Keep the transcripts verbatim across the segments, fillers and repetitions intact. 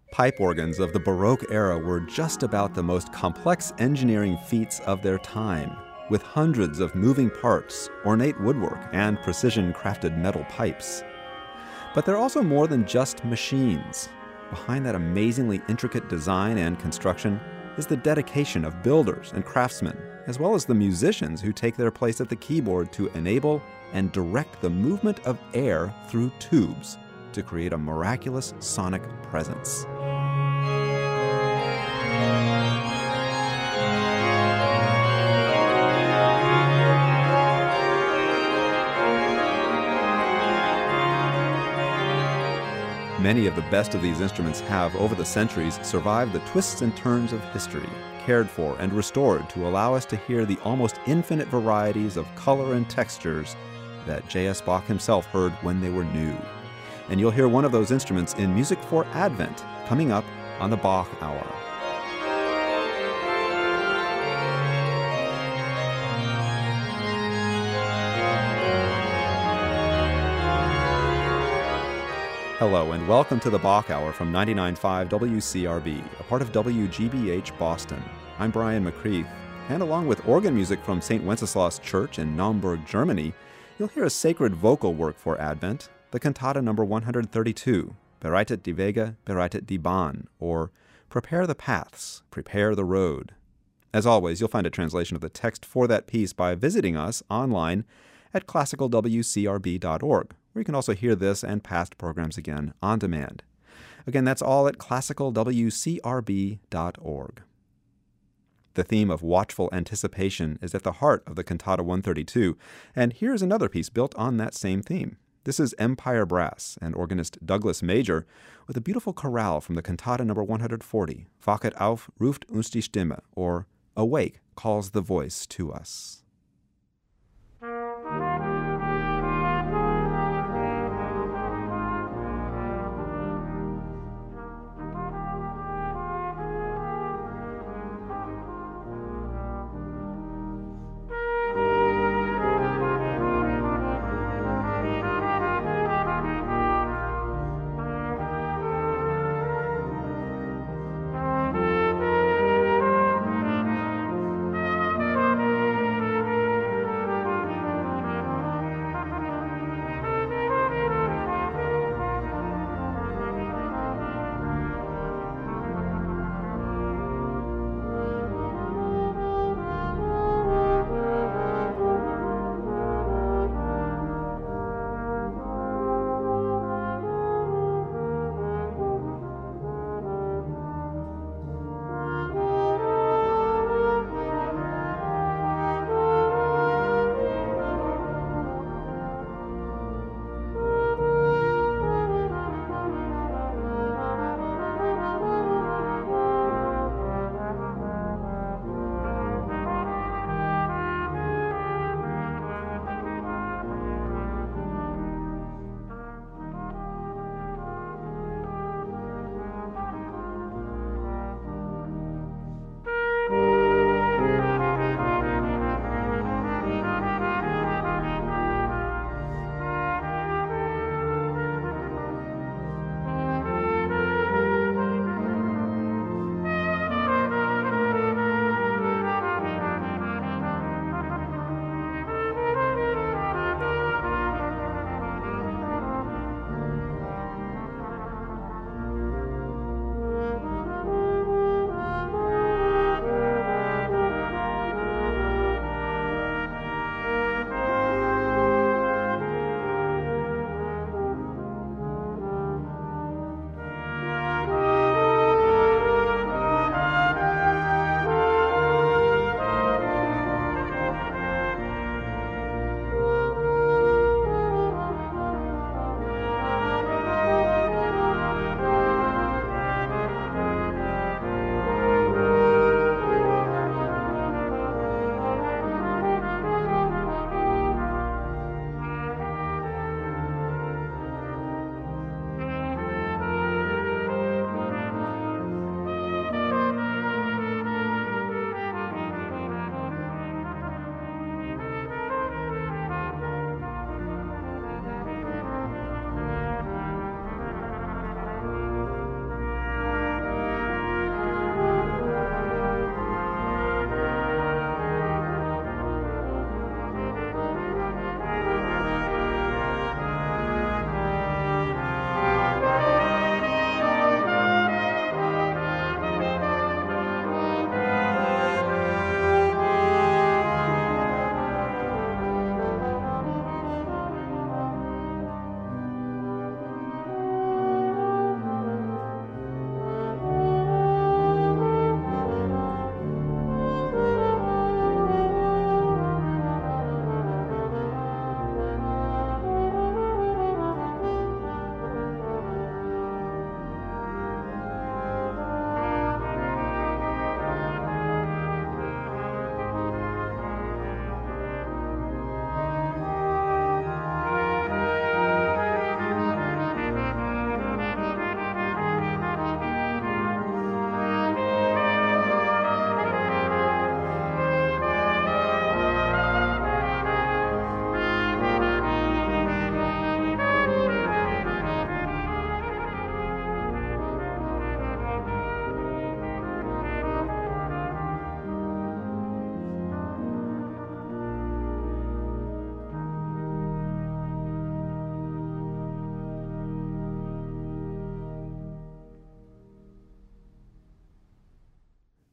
Pipe organs of the Baroque era were just about the most complex engineering feats of their time, with hundreds of moving parts, ornate woodwork, and precision-crafted metal pipes. But they're also more than just machines. Behind that amazingly intricate design and construction is the dedication of builders and craftsmen, as well as the musicians who take their place at the keyboard to enable and direct the movement of air through tubes to create a miraculous sonic presence. Many of the best of these instruments have, over the centuries, survived the twists and turns of history, cared for and restored to allow us to hear the almost infinite varieties of color and textures that J S. Bach himself heard when they were new. And you'll hear one of those instruments in Music for Advent, coming up on the Bach Hour. Hello, and welcome to the Bach Hour from ninety-nine point five W C R B, a part of W G B H Boston. I'm Brian McCreath, and along with organ music from Saint Wenceslas Church in Naumburg, Germany, you'll hear a sacred vocal work for Advent, the cantata number one hundred thirty-two, Bereitet die Wege, bereitet die Bahn, or Prepare the Paths, Prepare the Road. As always, you'll find a translation of the text for that piece by visiting us online at classical w c r b dot org, where you can also hear this and past programs again on demand. Again, that's all at classical w c r b dot org. The theme of watchful anticipation is at the heart of the Cantata one thirty-two, and here's another piece built on that same theme. This is Empire Brass and organist Douglas Major with a beautiful chorale from the cantata number one hundred forty, Wachet auf, ruft uns die Stimme, or Awake, calls the voice to us.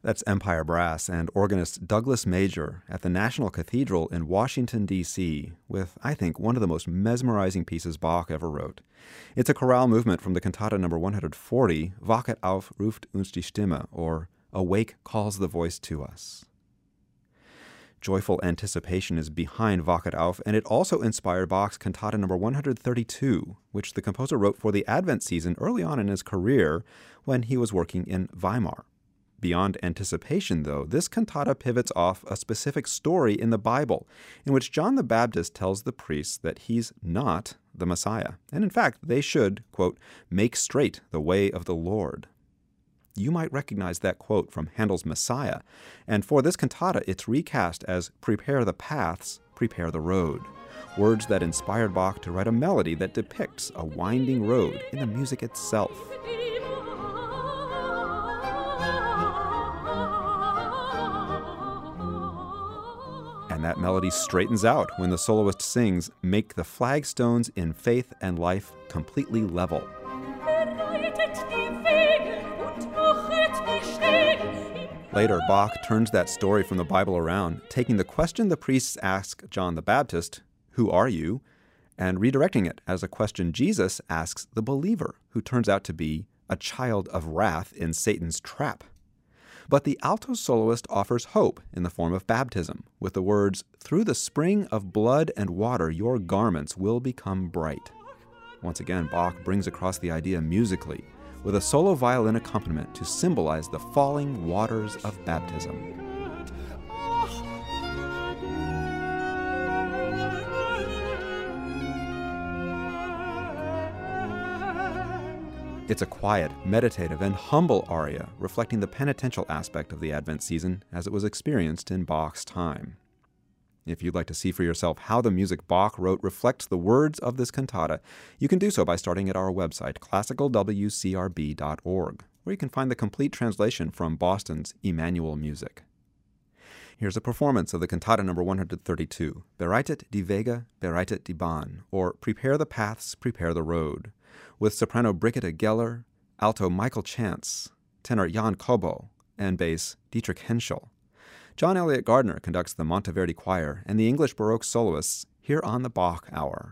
That's Empire Brass and organist Douglas Major at the National Cathedral in Washington, D C, with, I think, one of the most mesmerizing pieces Bach ever wrote. It's a chorale movement from the cantata number one hundred forty, Wachet auf, ruft uns die Stimme, or Awake calls the voice to us. Joyful anticipation is behind Wachet auf, and it also inspired Bach's cantata number one hundred thirty-two, which the composer wrote for the Advent season early on in his career when he was working in Weimar. Beyond anticipation, though, this cantata pivots off a specific story in the Bible in which John the Baptist tells the priests that he's not the Messiah, and in fact, they should, quote, make straight the way of the Lord. You might recognize that quote from Handel's Messiah, and for this cantata, it's recast as prepare the paths, prepare the road, words that inspired Bach to write a melody that depicts a winding road in the music itself. And that melody straightens out when the soloist sings, "Make the flagstones in faith and life completely level." Later, Bach turns that story from the Bible around, taking the question the priests ask John the Baptist, "Who are you?" and redirecting it as a question Jesus asks the believer, who turns out to be a child of wrath in Satan's trap. But the alto soloist offers hope in the form of baptism, with the words, "Through the spring of blood and water, your garments will become bright." Once again, Bach brings across the idea musically, with a solo violin accompaniment to symbolize the falling waters of baptism. It's a quiet, meditative, and humble aria, reflecting the penitential aspect of the Advent season as it was experienced in Bach's time. If you'd like to see for yourself how the music Bach wrote reflects the words of this cantata, you can do so by starting at our website, classical w c r b dot org, where you can find the complete translation from Boston's Emmanuel Music. Here's a performance of the cantata number one hundred thirty-two, Bereitet die Wege, bereitet die Bahn, or Prepare the Paths, Prepare the Road, with soprano Brigitte Geller, alto Michael Chance, tenor Jan Kobo, and bass Dietrich Henschel. John Elliott Gardner conducts the Monteverdi Choir and the English Baroque soloists here on the Bach Hour.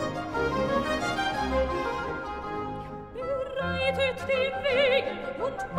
Bereitet die Wege und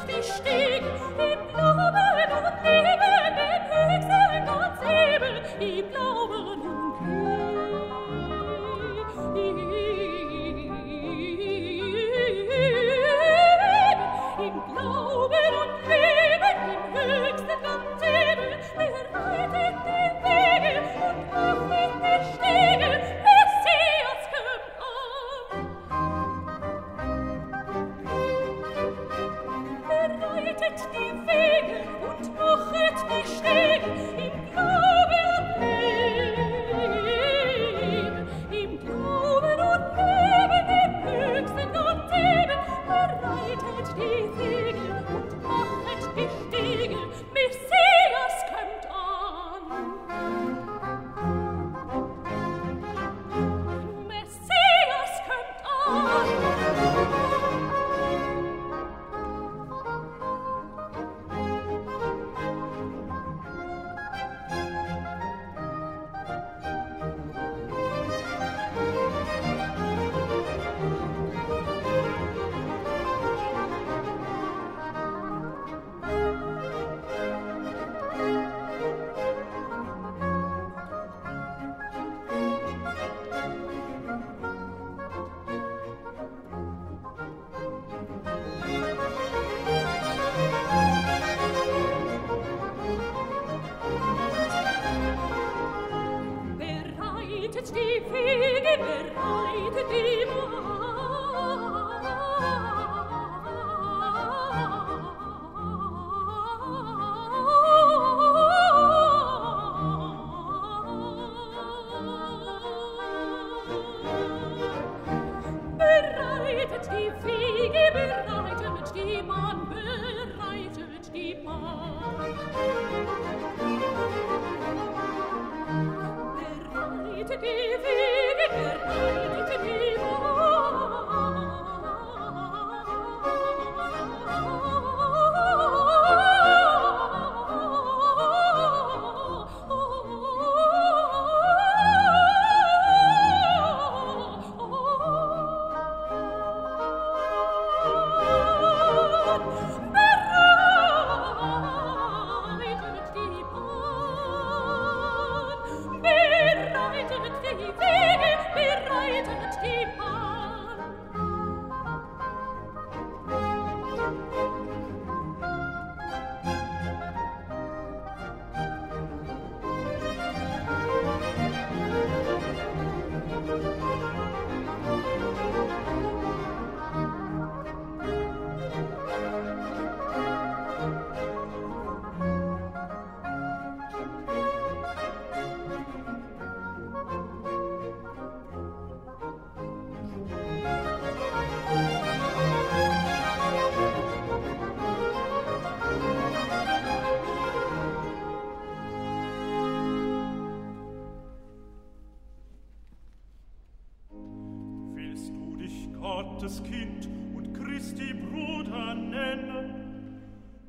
Gottes Kind und Christi Bruder nennen,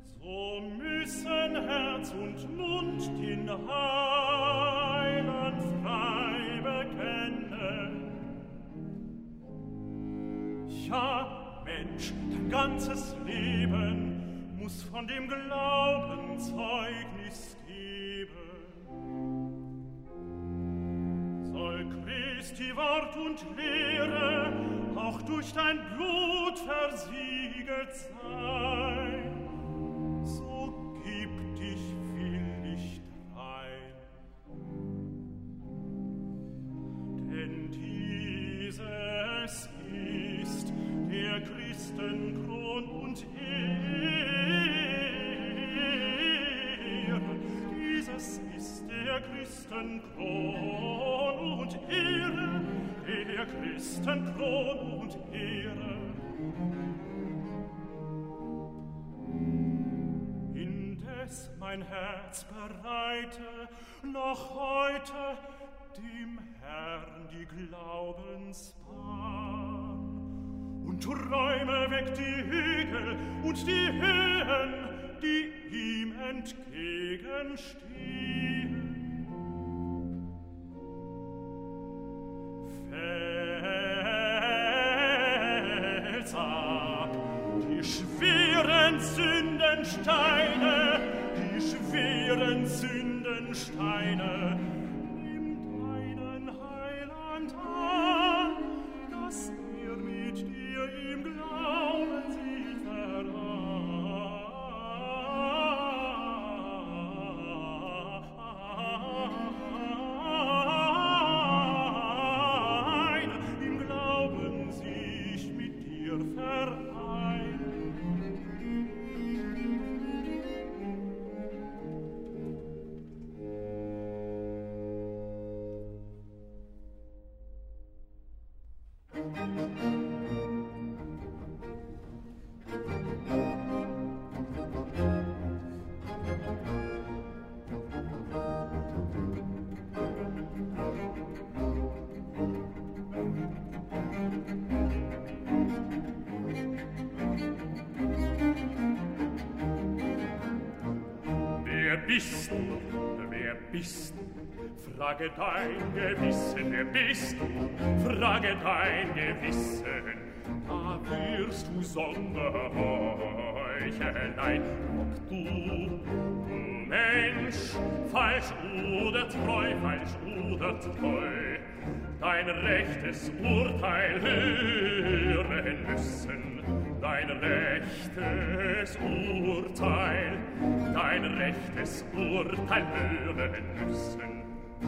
so müssen Herz und Mund den Heiland frei bekennen. Ja, Mensch, dein ganzes Leben muss von dem Glauben Zeugnis geben. Soll Christi Wort und Lehre auch durch dein Blut versiegelt sein, so gib dich willig drein. Denn dieses ist der Christenkron und Ehre, dieses ist der Christenkron und Ehre, der Christenkron und Ehre. Indes mein Herz bereite noch heute dem Herrn die Glaubensbahn und räume weg die Hügel und die Höhen, die ihm entgegenstehen. Fels ab die schwere schweren Sündensteine, die schweren Sündensteine, nimm deinen Heiland an, dass er mit dir im Glauben sich vereint, im Glauben sich mit dir vereint. Wer bist du? Wer bist du? Frage dein Gewissen. Wer bist du? Frage dein Gewissen. Da wirst du Sonderheuchelei. Ob du, du Mensch, falsch oder treu, falsch oder treu, dein rechtes Urteil hören müssen. Dein rechtes Urteil, dein rechtes Urteil hören müssen.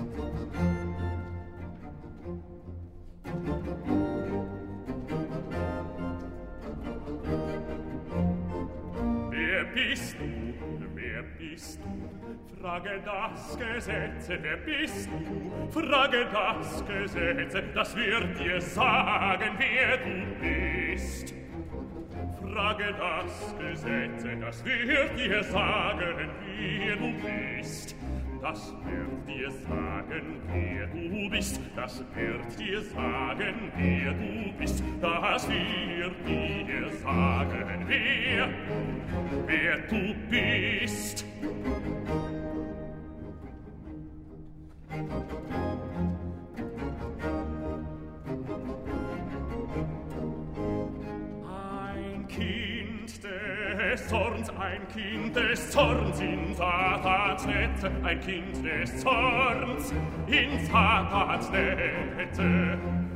Wer bist du? Wer bist du? Frage das Gesetz. Wer bist du? Frage das Gesetz. Das wird dir sagen, wer du bist. Frage das Gesetz, das wird dir sagen, wer du bist. Das wird dir sagen, wer du bist. Das wird dir sagen, wer du bist. Das wird dir sagen, wer, wer du bist. Des Zorns, ein Kind des Zorns in Satans Netze, ein Kind des Zorns in Satans Netze.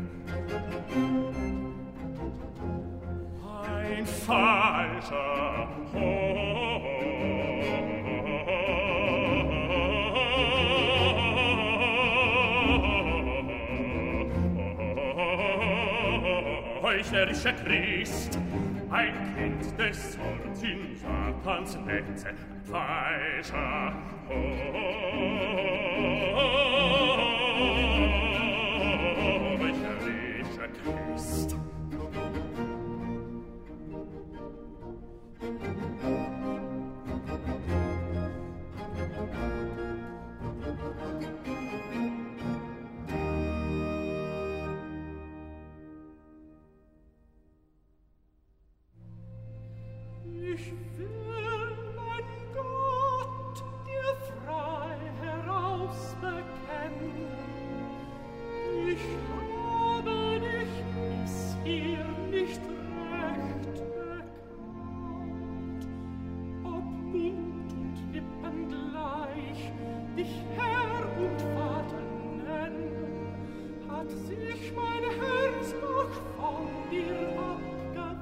Ein falscher heuchlerischer Christ, ein Kind des Zorns in Satans Netze, ein falscher heuchlerischer Christ. Ich will, mein Gott, dir frei heraus bekennen. Ich habe dich bisher nicht recht erkannt. Ob Mund und Lippen gleich dich Herr und Vater nennen, hat sich mein Herz doch von dir abgewandt.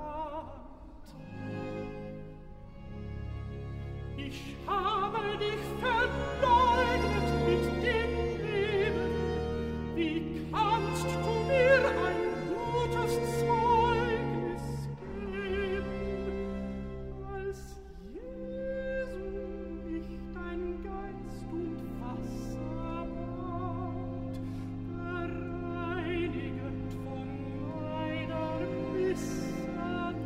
Ich habe dich verleugnet mit dem Leben. Wie kannst du mir ein gutes Zeugnis geben, als Jesu mich dein Geist und Wasser bat, bereinigend von meiner Missetat,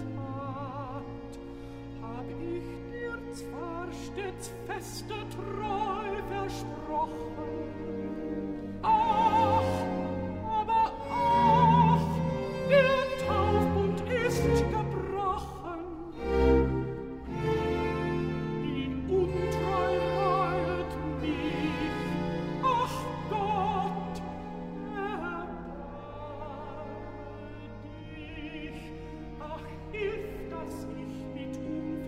hab ich dir zwar stets feste Treu versprochen, ach, aber ach, der Taufbund ist gebrochen. Die Untreu reut mich, ach Gott, erbarme dich, ach, hilf, dass ich mit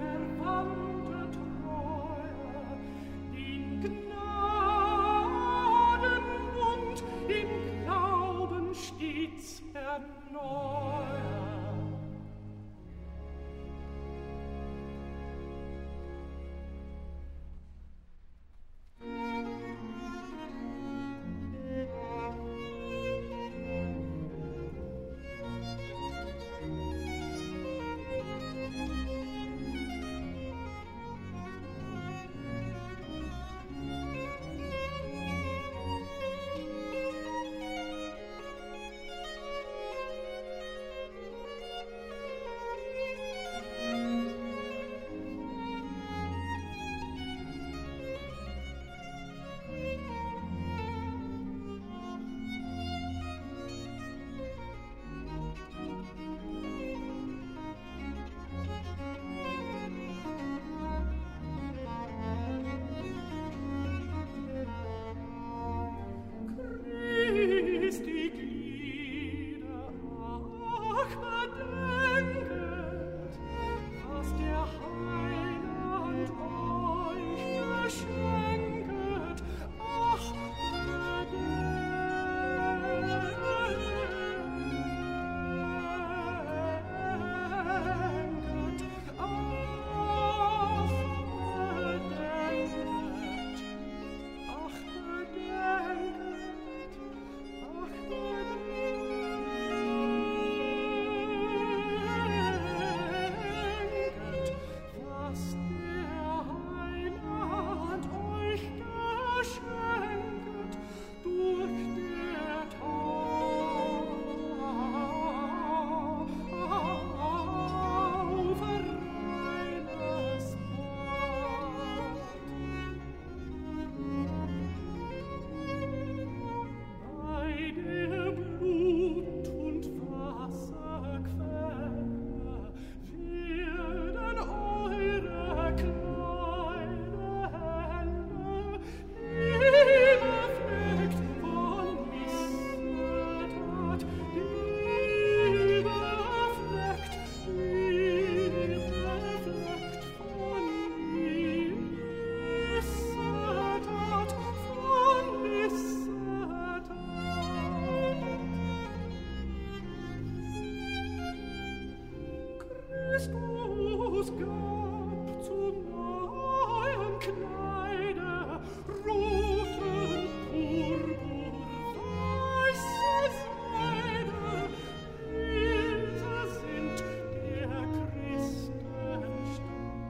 Christus gab zum neuen Kleide roten Purpur, weiße Seide. Diese sind der Christenstaat.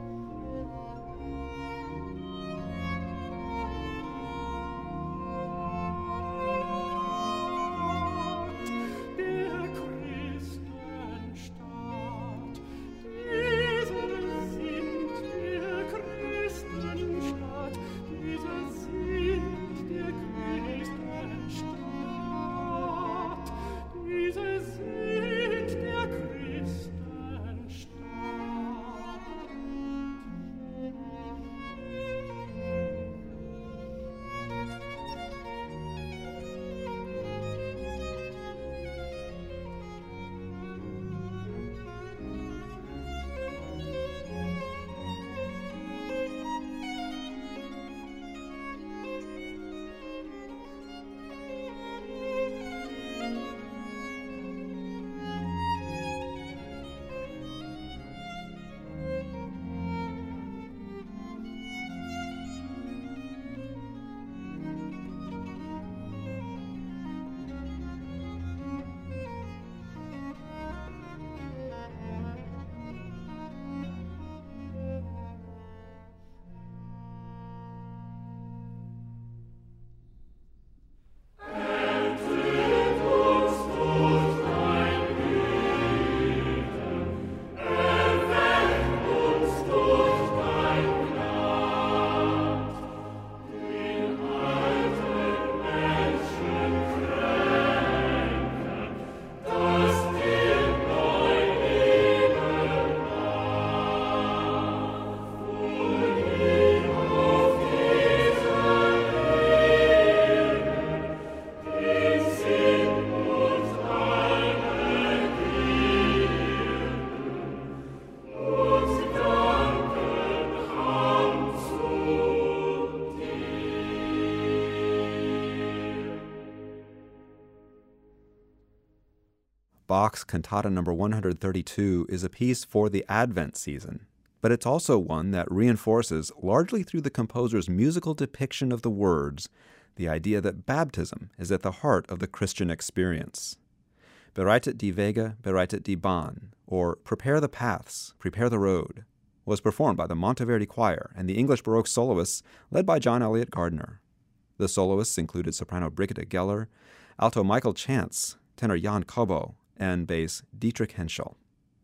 Der Christenstaat. Diese sind der Christenstaat. Diese sind der Christenstaat. Diese sind der Christenstaat. Bach's Cantata number one hundred thirty-two is a piece for the Advent season, but it's also one that reinforces, largely through the composer's musical depiction of the words, the idea that baptism is at the heart of the Christian experience. Bereitet die Wege, bereitet die Bahn, or Prepare the Paths, Prepare the Road, was performed by the Monteverdi Choir and the English Baroque soloists led by John Eliot Gardiner. The soloists included soprano Brigitte Geller, alto Michael Chance, tenor Jan Kobo, and bass Dietrich Henschel.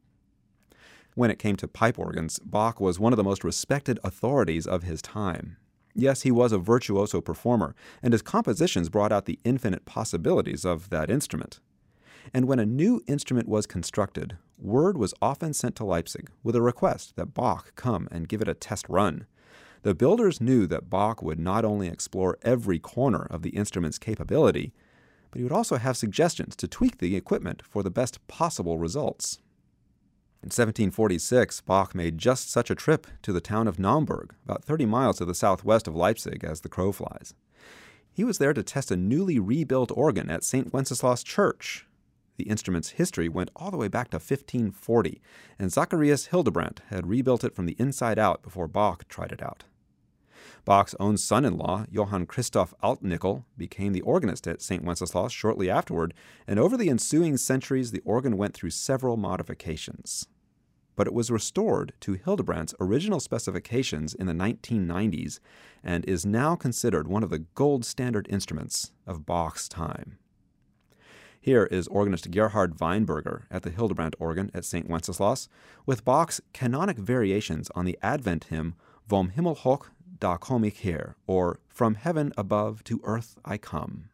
When it came to pipe organs, Bach was one of the most respected authorities of his time. Yes, he was a virtuoso performer, and his compositions brought out the infinite possibilities of that instrument. And when a new instrument was constructed, word was often sent to Leipzig with a request that Bach come and give it a test run. The builders knew that Bach would not only explore every corner of the instrument's capability, but he would also have suggestions to tweak the equipment for the best possible results. In seventeen forty-six, Bach made just such a trip to the town of Naumburg, about thirty miles to the southwest of Leipzig as the crow flies. He was there to test a newly rebuilt organ at Saint Wenceslas Church. The instrument's history went all the way back to fifteen forty, and Zacharias Hildebrandt had rebuilt it from the inside out before Bach tried it out. Bach's own son-in-law, Johann Christoph Altnickel, became the organist at Saint Wenceslas shortly afterward, and over the ensuing centuries the organ went through several modifications. But it was restored to Hildebrandt's original specifications in the nineteen nineties and is now considered one of the gold standard instruments of Bach's time. Here is organist Gerhard Weinberger at the Hildebrandt organ at Saint Wenceslas with Bach's canonic variations on the Advent hymn Vom Himmel hoch da komm ich her, or From Heaven Above to Earth I Come.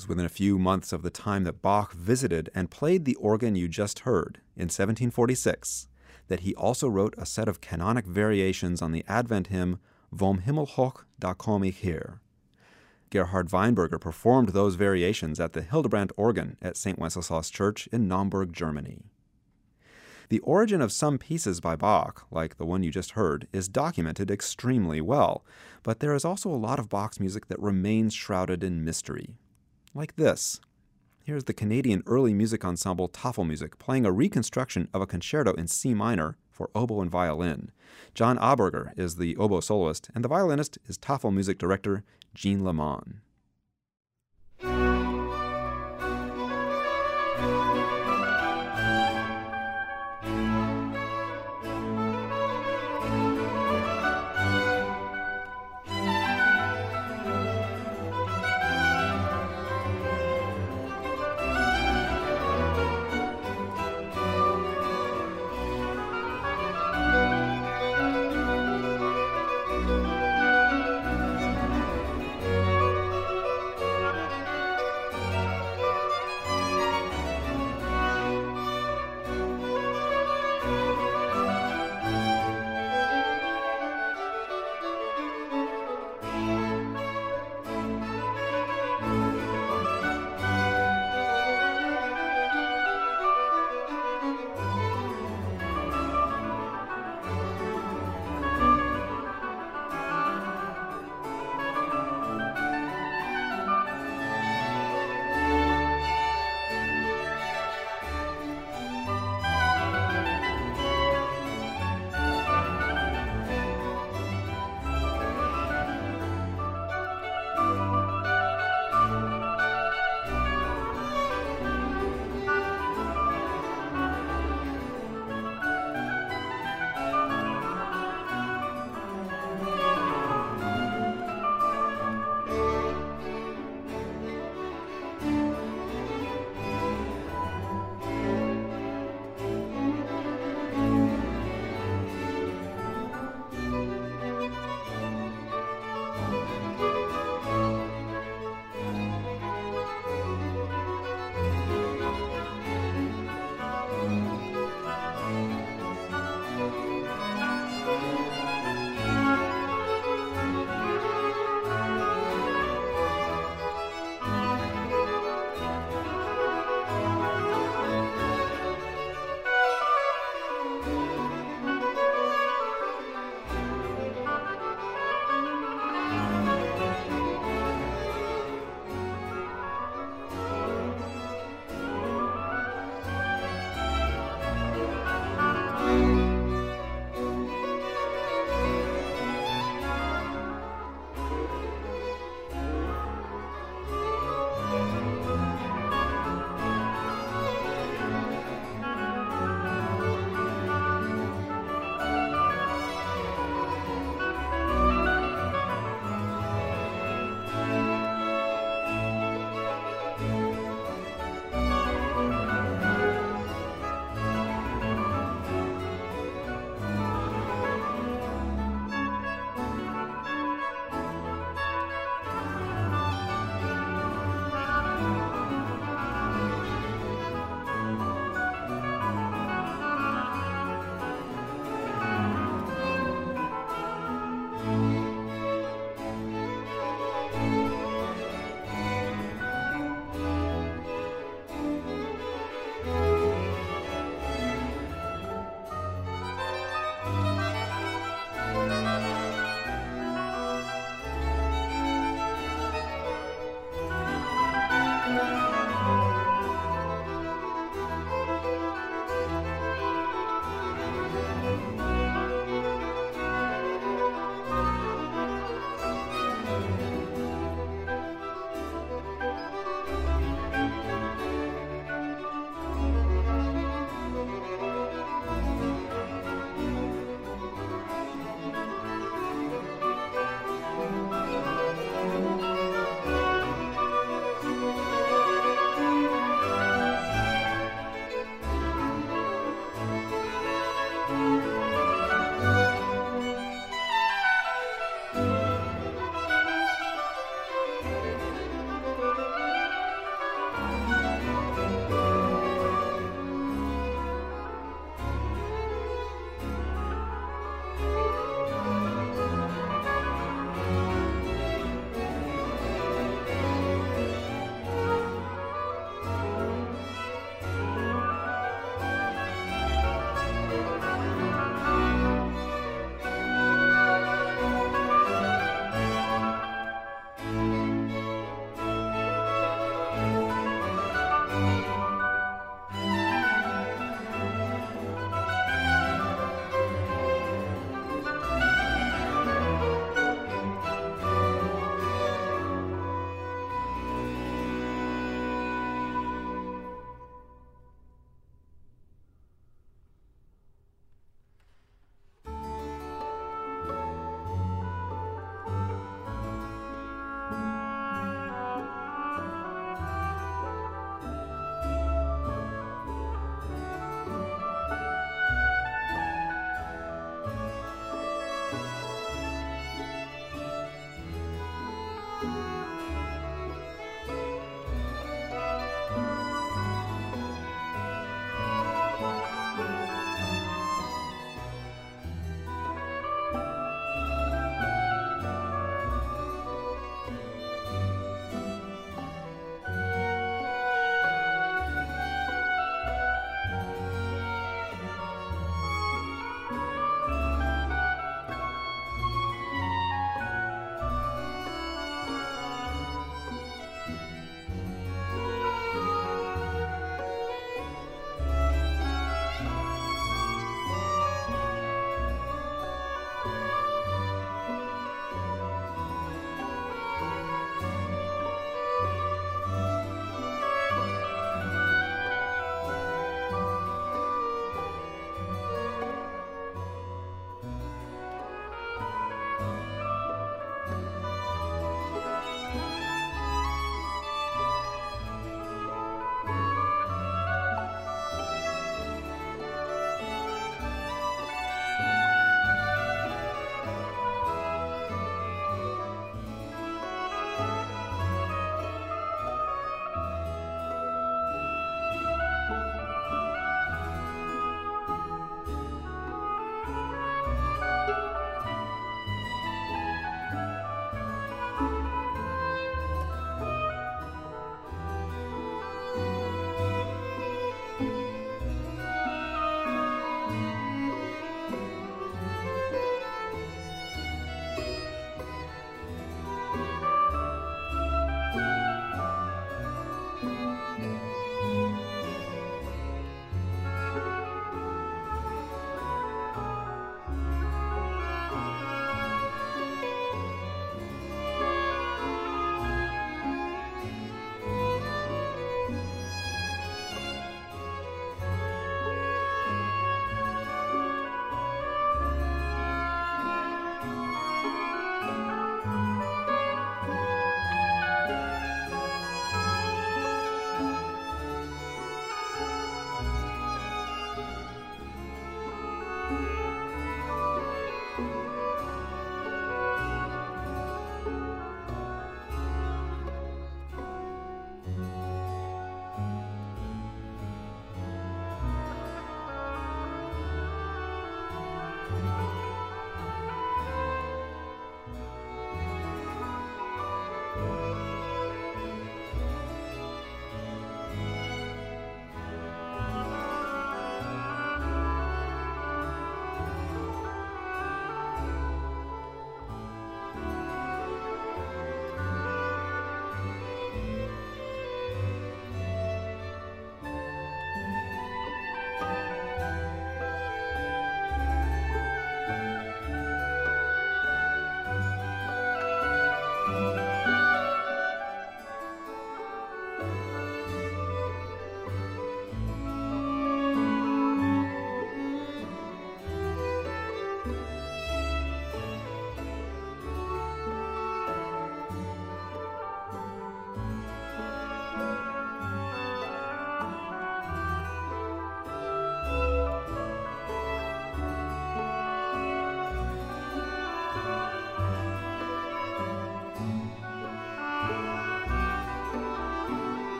was within a few months of the time that Bach visited and played the organ you just heard in seventeen forty-six that he also wrote a set of canonic variations on the Advent hymn Vom Himmel hoch, da komm ich her. Gerhard Weinberger performed those variations at the Hildebrandt organ at Saint Wenceslas Church in Naumburg, Germany. The origin of some pieces by Bach, like the one you just heard, is documented extremely well, but there is also a lot of Bach's music that remains shrouded in mystery. Like this. Here's the Canadian early music ensemble Tafelmusik playing a reconstruction of a concerto in C minor for oboe and violin. John Aberger is the oboe soloist, and the violinist is Tafelmusik director Jean Leman.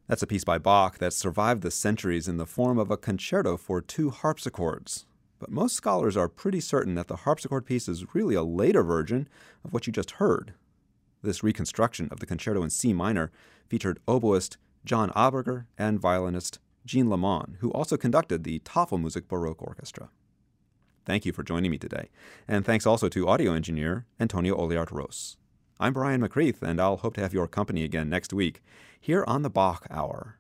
That's a piece by Bach that survived the centuries in the form of a concerto for two harpsichords. But most scholars are pretty certain that the harpsichord piece is really a later version of what you just heard. This reconstruction of the concerto in C minor featured oboist John Aberger and violinist Jean Lamont, who also conducted the Tafelmusik Baroque Orchestra. Thank you for joining me today, and thanks also to audio engineer Antonio Oliart-Ros. I'm Brian McCreath, and I'll hope to have your company again next week here on the Bach Hour.